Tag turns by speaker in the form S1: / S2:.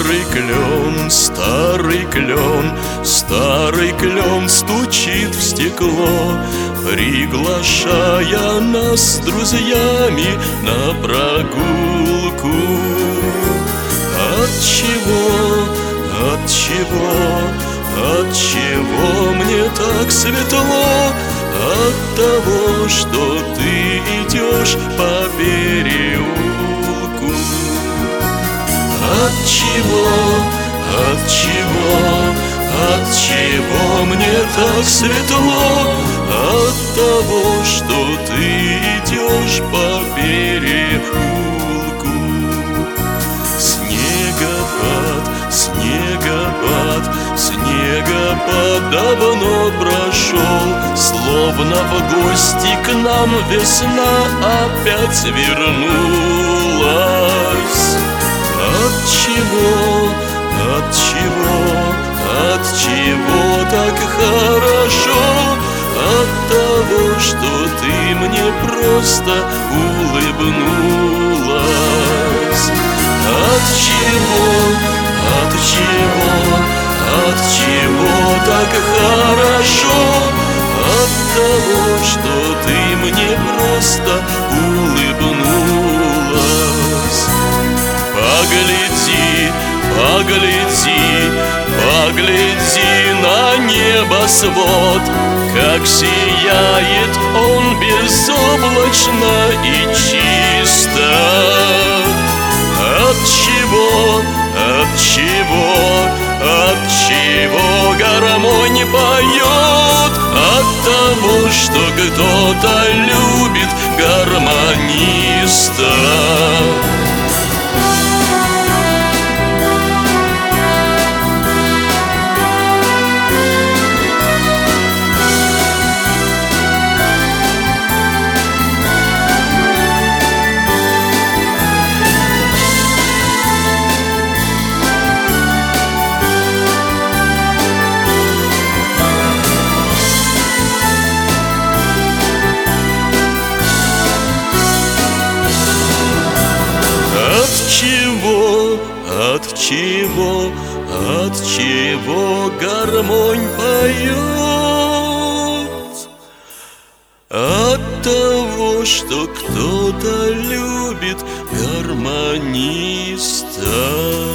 S1: старый клен, старый клен стучит в стекло, приглашая нас с друзьями на прогулку. Отчего мне так светло? От того, что ты идешь по переулку. Отчего мне так светло? От того, что ты идешь по переулку. Снегопад давно прошел, словно в гости к нам весна опять вернулась. Отчего так хорошо? От того, что ты мне просто улыбнулась. Отчего так хорошо? От того, что ты мне просто улыбнулась. Погляди на небосвод, как сияет он безоблачно и чисто. Отчего гармонь поет? От того, что кто-то любит гармониста. Отчего гармонь поет? От того, что кто-то любит гармониста.